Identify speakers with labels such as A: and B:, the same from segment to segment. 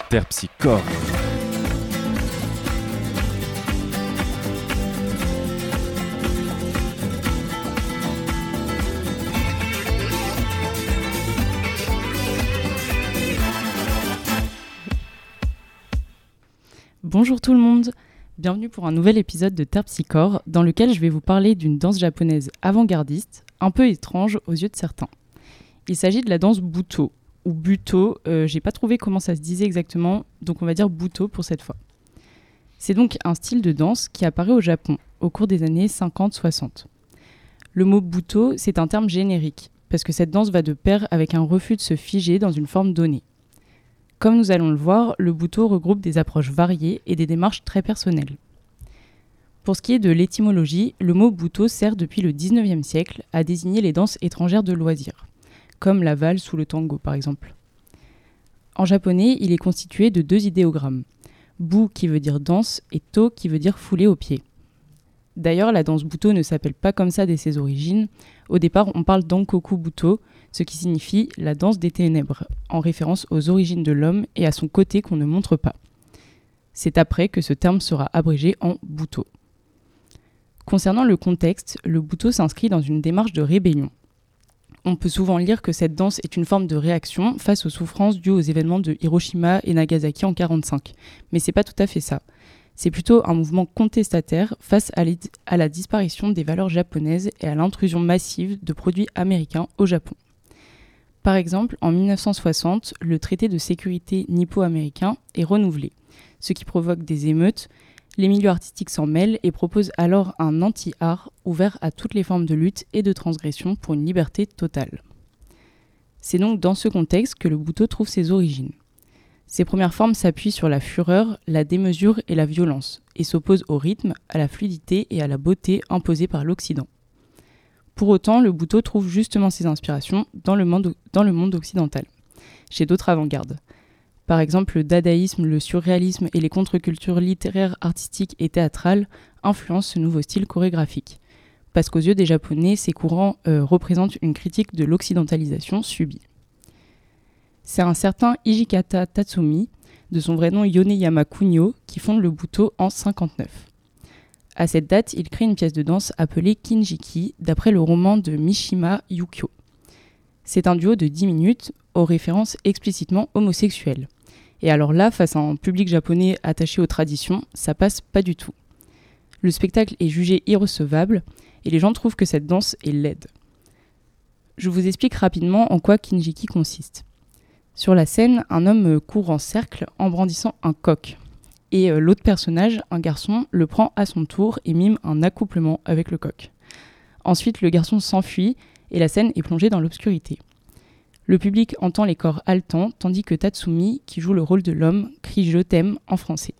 A: Terpsichore.
B: Bonjour tout le monde, bienvenue pour un nouvel épisode de Terpsichore dans lequel je vais vous parler d'une danse japonaise avant-gardiste, un peu étrange aux yeux de certains. Il s'agit de la danse Buto, ou Buto, j'ai pas trouvé comment ça se disait exactement, donc on va dire Buto pour cette fois. C'est donc un style de danse qui apparaît au Japon au cours des années 50-60. Le mot Buto, c'est un terme générique, parce que cette danse va de pair avec un refus de se figer dans une forme donnée. Comme nous allons le voir, le Buto regroupe des approches variées et des démarches très personnelles. Pour ce qui est de l'étymologie, le mot Buto sert depuis le 19e siècle à désigner les danses étrangères de loisirs, comme la valse ou le tango par exemple. En japonais, il est constitué de deux idéogrammes, Bu qui veut dire danse et To qui veut dire foulée aux pieds. D'ailleurs, la danse Buto ne s'appelle pas comme ça dès ses origines. Au départ, on parle d'Ankoku Buto, ce qui signifie la danse des ténèbres, en référence aux origines de l'homme et à son côté qu'on ne montre pas. C'est après que ce terme sera abrégé en Buto. Concernant le contexte, le Buto s'inscrit dans une démarche de rébellion. On peut souvent lire que cette danse est une forme de réaction face aux souffrances dues aux événements de Hiroshima et Nagasaki en 1945, mais c'est pas tout à fait ça. C'est plutôt un mouvement contestataire face à la disparition des valeurs japonaises et à l'intrusion massive de produits américains au Japon. Par exemple, en 1960, le traité de sécurité nippo-américain est renouvelé, ce qui provoque des émeutes. Les milieux artistiques s'en mêlent et proposent alors un anti-art ouvert à toutes les formes de lutte et de transgression pour une liberté totale. C'est donc dans ce contexte que le Buto trouve ses origines. Ces premières formes s'appuient sur la fureur, la démesure et la violence, et s'opposent au rythme, à la fluidité et à la beauté imposées par l'Occident. Pour autant, le Buto trouve justement ses inspirations dans le monde occidental, chez d'autres avant-gardes. Par exemple, le dadaïsme, le surréalisme et les contre-cultures littéraires, artistiques et théâtrales influencent ce nouveau style chorégraphique. Parce qu'aux yeux des Japonais, ces courants représentent une critique de l'occidentalisation subie. C'est un certain Hijikata Tatsumi, de son vrai nom Yoneyama Kunio, qui fonde le Buto en 1959. À cette date, il crée une pièce de danse appelée Kinjiki, d'après le roman de Mishima Yukio. C'est un duo de 10 minutes, aux références explicitement homosexuelles. Et alors là, face à un public japonais attaché aux traditions, ça passe pas du tout. Le spectacle est jugé irrecevable, et les gens trouvent que cette danse est laide. Je vous explique rapidement en quoi Kinjiki consiste. Sur la scène, un homme court en cercle en brandissant un coq. Et l'autre personnage, un garçon, le prend à son tour et mime un accouplement avec le coq. Ensuite, le garçon s'enfuit et la scène est plongée dans l'obscurité. Le public entend les corps haletants, tandis que Tatsumi, qui joue le rôle de l'homme, crie « Je t'aime » en français.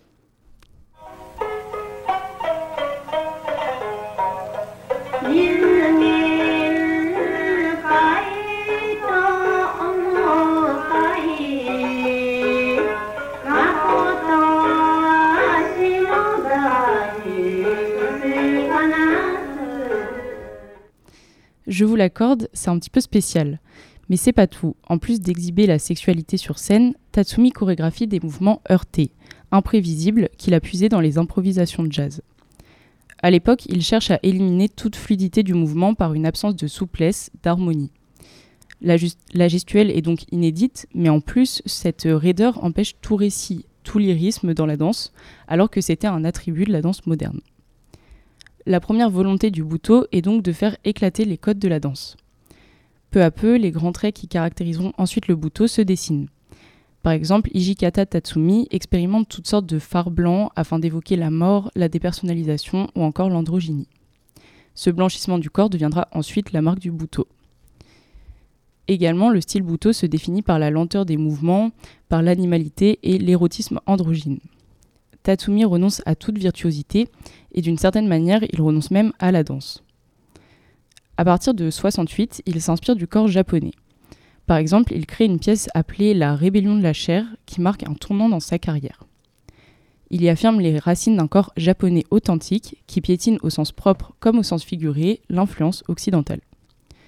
B: Je vous l'accorde, c'est un petit peu spécial. Mais c'est pas tout. En plus d'exhiber la sexualité sur scène, Tatsumi chorégraphie des mouvements heurtés, imprévisibles, qu'il a puisés dans les improvisations de jazz. À l'époque, il cherche à éliminer toute fluidité du mouvement par une absence de souplesse, d'harmonie. La gestuelle est donc inédite, mais en plus, cette raideur empêche tout récit, tout lyrisme dans la danse, alors que c'était un attribut de la danse moderne. La première volonté du Buto est donc de faire éclater les codes de la danse. Peu à peu, les grands traits qui caractériseront ensuite le Buto se dessinent. Par exemple, Hijikata Tatsumi expérimente toutes sortes de fards blancs afin d'évoquer la mort, la dépersonnalisation ou encore l'androgynie. Ce blanchissement du corps deviendra ensuite la marque du Buto. Également, le style Buto se définit par la lenteur des mouvements, par l'animalité et l'érotisme androgyne. Tatsumi renonce à toute virtuosité et d'une certaine manière, il renonce même à la danse. À partir de 1968, il s'inspire du corps japonais. Par exemple, il crée une pièce appelée La Rébellion de la chair qui marque un tournant dans sa carrière. Il y affirme les racines d'un corps japonais authentique qui piétine au sens propre comme au sens figuré l'influence occidentale.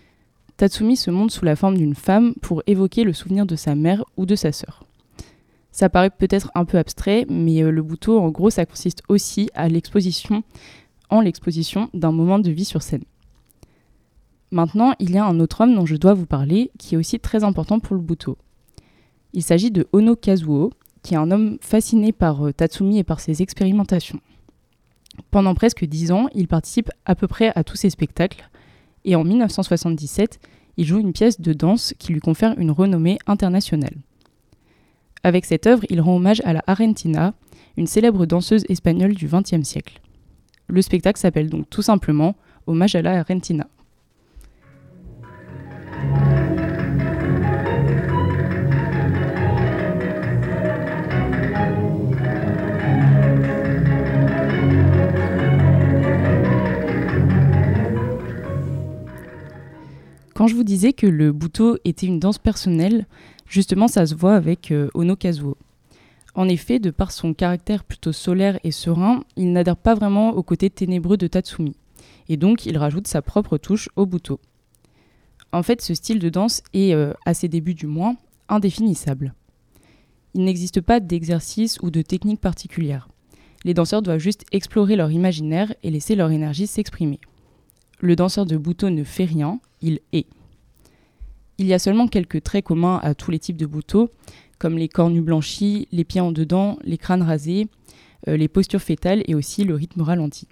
B: Tatsumi se montre sous la forme d'une femme pour évoquer le souvenir de sa mère ou de sa sœur. Ça paraît peut-être un peu abstrait, mais le Butoh, en gros, ça consiste aussi à l'exposition d'un moment de vie sur scène. Maintenant, il y a un autre homme dont je dois vous parler, qui est aussi très important pour le Butoh. Il s'agit de Ono Kazuo, qui est un homme fasciné par Tatsumi et par ses expérimentations. Pendant presque 10 ans, il participe à peu près à tous ses spectacles, et en 1977, il joue une pièce de danse qui lui confère une renommée internationale. Avec cette œuvre, il rend hommage à la Argentina, une célèbre danseuse espagnole du XXe siècle. Le spectacle s'appelle donc tout simplement Hommage à la Argentina. Quand je vous disais que le Butoh était une danse personnelle, justement ça se voit avec Ono Kazuo. En effet, de par son caractère plutôt solaire et serein, il n'adhère pas vraiment au côté ténébreux de Tatsumi, et donc il rajoute sa propre touche au Butoh. En fait, ce style de danse est, à ses débuts du moins, indéfinissable. Il n'existe pas d'exercice ou de technique particulière. Les danseurs doivent juste explorer leur imaginaire et laisser leur énergie s'exprimer. Le danseur de Butoh ne fait rien, il est. Il y a seulement quelques traits communs à tous les types de Butoh, comme les corps nus blanchis, les pieds en dedans, les crânes rasés, les postures fétales et aussi le rythme ralenti.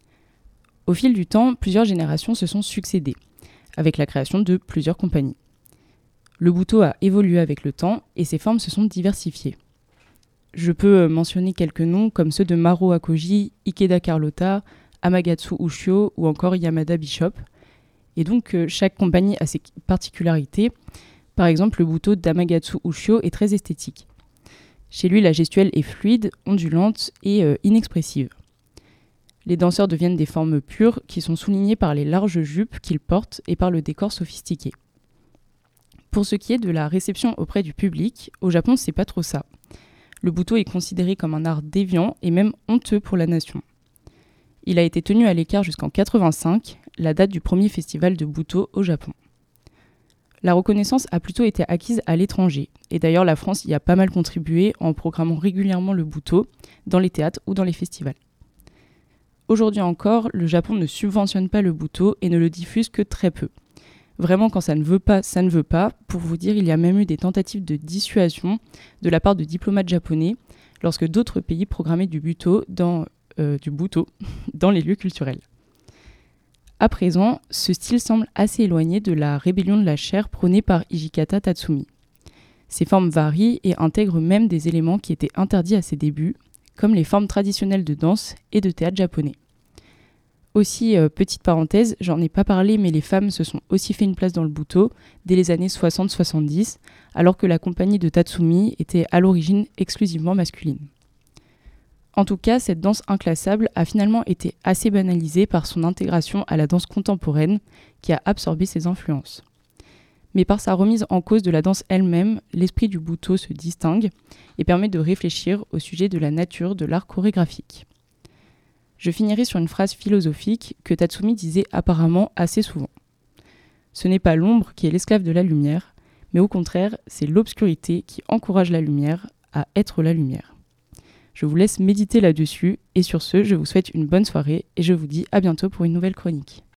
B: Au fil du temps, plusieurs générations se sont succédées, avec la création de plusieurs compagnies. Le Butoh a évolué avec le temps et ses formes se sont diversifiées. Je peux mentionner quelques noms comme ceux de Maro Akoji, Ikeda Carlotta, Amagatsu Ushio ou encore Yamada Bishop. Et donc chaque compagnie a ses particularités. Par exemple, le Butoh d'Amagatsu Ushio est très esthétique. Chez lui, la gestuelle est fluide, ondulante et inexpressive. Les danseurs deviennent des formes pures qui sont soulignées par les larges jupes qu'ils portent et par le décor sophistiqué. Pour ce qui est de la réception auprès du public, au Japon, c'est pas trop ça. Le Butoh est considéré comme un art déviant et même honteux pour la nation. Il a été tenu à l'écart jusqu'en 1985, la date du premier festival de Butoh au Japon. La reconnaissance a plutôt été acquise à l'étranger, et d'ailleurs la France y a pas mal contribué en programmant régulièrement le Butoh dans les théâtres ou dans les festivals. Aujourd'hui encore, le Japon ne subventionne pas le Butoh et ne le diffuse que très peu. Vraiment, quand ça ne veut pas, ça ne veut pas. Pour vous dire, il y a même eu des tentatives de dissuasion de la part de diplomates japonais lorsque d'autres pays programmaient du Butoh dans les lieux culturels. À présent, ce style semble assez éloigné de la rébellion de la chair prônée par Hijikata Tatsumi. Ses formes varient et intègrent même des éléments qui étaient interdits à ses débuts, comme les formes traditionnelles de danse et de théâtre japonais. Aussi, petite parenthèse, j'en ai pas parlé, mais les femmes se sont aussi fait une place dans le Butoh dès les années 60-70, alors que la compagnie de Tatsumi était à l'origine exclusivement masculine. En tout cas, cette danse inclassable a finalement été assez banalisée par son intégration à la danse contemporaine qui a absorbé ses influences. Mais par sa remise en cause de la danse elle-même, l'esprit du Butoh se distingue et permet de réfléchir au sujet de la nature de l'art chorégraphique. Je finirai sur une phrase philosophique que Tatsumi disait apparemment assez souvent. Ce n'est pas l'ombre qui est l'esclave de la lumière, mais au contraire, c'est l'obscurité qui encourage la lumière à être la lumière. Je vous laisse méditer là-dessus et sur ce, je vous souhaite une bonne soirée et je vous dis à bientôt pour une nouvelle chronique.